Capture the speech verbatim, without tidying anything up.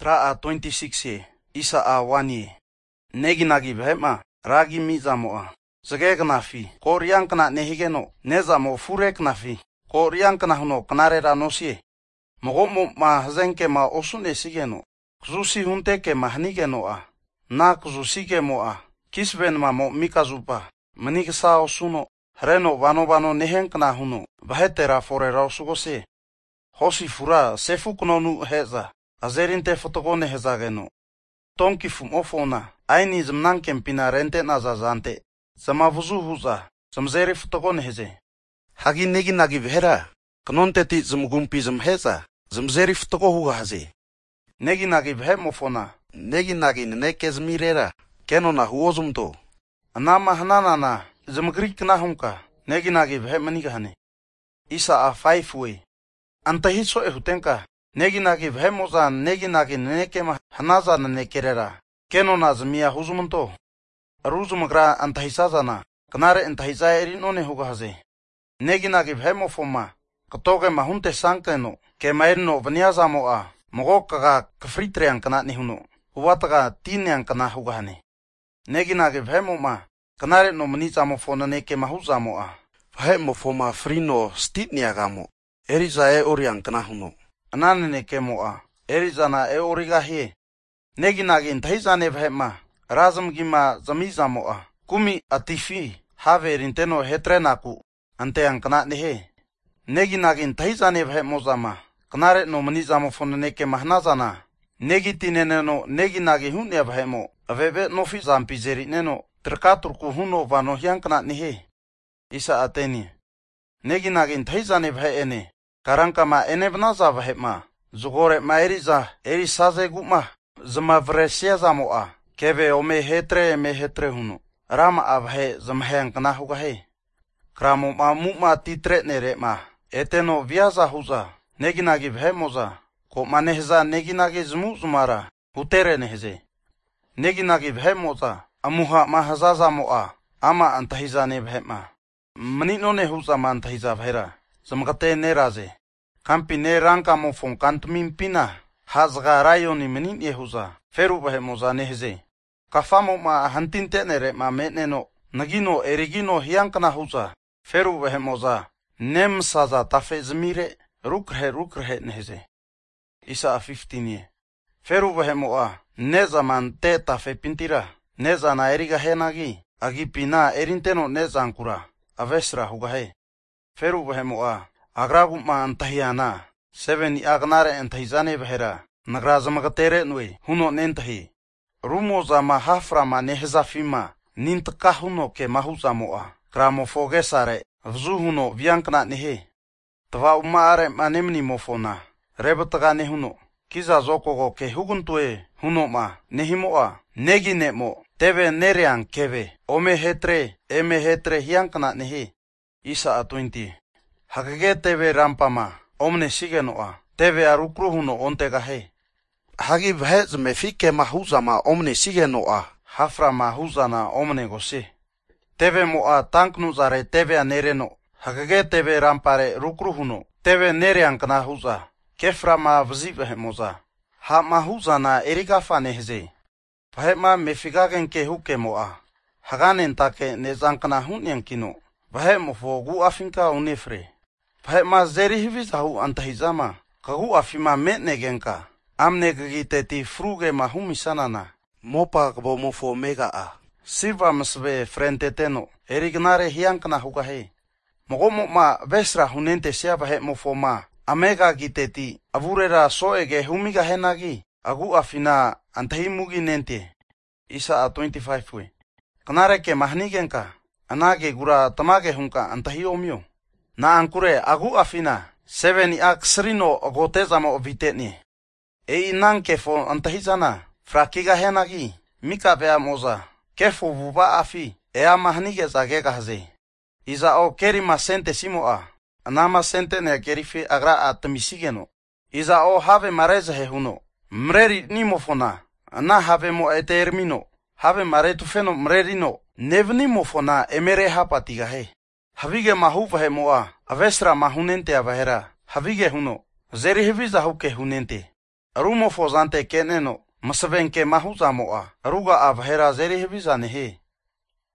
Tra a twenty-six ye, isa a one ye. Negi nagi behema, ragi mizamoa. Sege knafi, koriang kena nehigeno, nezamo fure knafi. Koriang kena huno kanare ranosie. Mogomo ma hazenke ma osune sigeno. Kuzusi hunteke ma hanigeno a. Na kuzusike mo a. Kisben ma mo mikazupa. Manikisa osuno. Reno vano vano nehen kena huno. Bahetera fore rausugose. Hosi fura sefu kunonu heza. Azerinte fotogone hezageno. Tonki fum ofona. Aini zmnankem pina rente na zazante. Zama vuzu huza. Zamzeri fotogone heze. Hagi negi nagi vhera. Knonte ti zmgumpi zmheza. Zamzeri fotogo huga haze. Negi nagi vhe mofona. Negi nagi neke zmirera. Keno na huozumto. Anama hananana. Zmgrik na humka. Negi nagi vhe manigahane. Isa a five way. Antahiso ehutenka. Negi nagi vhe moza negi nagi neke ma hanaza na nekerera. Keno na zmia huzumunto. Aruzumgra antahisazana. Kanare antahiza erinone huga haze. Negi nagi vhe mofoma. Katoge mahunte sankeno. Ke mairno vaniaza moa. Mogokaga kafritrean kana nihuno. Huwataga tinean kana hugahane. Negi nagi vhe moma. Kanare no maniza mofona neke mahuza moa. Vhe mofoma frino stitniagamo. Eriza e orian kana huno. Anane neke moa. Eriza na e origahie. Negi nagi ntahizane vhe ma. Razam gima zamiza moa. Kumi atifi. Have rinteno hetrenaku. Antean kana nehe. Negi nagi ntahizane vhe mozama. Kanare no maniza mofona neke mahnazana. Negi tineneno negi nagi hunia vhe mo. Aveve nofi zampizeri neno. Trikaturku huno vano hiankana nehe. Isa ateni. Negi nagi ntahizane vhe ene. Karanka ma ene vnaza vhe ma. Zugore ma eriza. Eri saze guma. Zama vresia zamoa. Keve ome hetre me hetre huno. Rama avhe zamheankana hugahe. Kramo ma muma titre nere ma. Eteno viaza huza. Negi nagi vhe moza. Ko manehza negi nagi zmu zumara. Hutere nehze. Negi nagi vhe moza. Amuha ma hazaza moa. Ama antahiza ne vhe ma. Manino ne huza ma antahiza vhera. Zamgate ne raze. Kampi ne ranka mofon kantmin pina. Hazga rayoni manin ye huza. Feru vhe moza nehze. Kafamo ma hantinte nere ma meneno. Nagino erigino hiankana huza. Feru vhe moza. Nem saza tafe zmire. Rukre rukre nehze. Isa a fifteen ye. Feru vhe moa. Neza man te tafe pintira. Neza na eriga henagi. Agi pina erinteno neza ankura. Avesra hugahe. Feru vhe moa. Agragu ma antahiana. Seven i agnare antahizane vhera. Nagraza magatere nwe. Huno nentahi. Rumoza ma hafra ma nehza fima. Nintaka huno ke mahuza moa. Kramo fogesare. Vzu huno viankna nehe. Tva umaare ma nemni mofona. Rebataga nehuno. Kiza zokogo ke huguntue. Huno ma nehimoa. Negi nemo. Teve nerean keve. Ome hetre. Eme hetre hiankna nehe. Isa a twenty. Hakage teve rampama. Omne sigenoa. Teve arukru huno ontegahe. Hagi vhez me fike mahuza ma omne sigenoa. Hafra mahuza na omne gose. Teve moa tanknuzare teve a nereno. Hakage teve rampare rukru huno. Teve nerean kana huza. Kefra ma vzive moza. Ha mahuza na erigafa nehze. Vahema mefigagen ke huke moa. Haganen take nezankana hunyan kino. Vahemo fogu afinka unifre. Vahema zeri hivizahu antahizama. Kagu afima metnegenka. Amne gagite ti fruge mahumisanana. Mopa kabo mofo mega a. Siva masve frente teno. Erignare hiankana hugahe. Mogomo ma vesra hunente sia vahe mofo ma. Amega giteti. Avurera soege humiga henagi. Agu afina antahimugi nente. Isa a twenty-five we. Kanare ke mahnigenka. Anage gura tamage hunka antahi omyo. Na ankure agu afina. Seven i aksrino ogotezamo viteni. E inang kefo antahizana. Frakiga henagi. Mika vea moza. Kefo vuba afi. Ea mahnige zagega haze. Iza o keri masente simoa. Anama sente ne kerifi agra atamisigeno. Iza o have mareza he huno. Mreri nimofona. Ana have mo etermino. Have maretu feno mrerino. Nevni mofona emere hapatiga he. Havige mahuva he moa. Avesra mahunente avahera. Havige huno. Zeri heviza huke hunente. Arumo fozante keneno, masavenke mahuza moa, aruga avhera zeri hebiza nehe.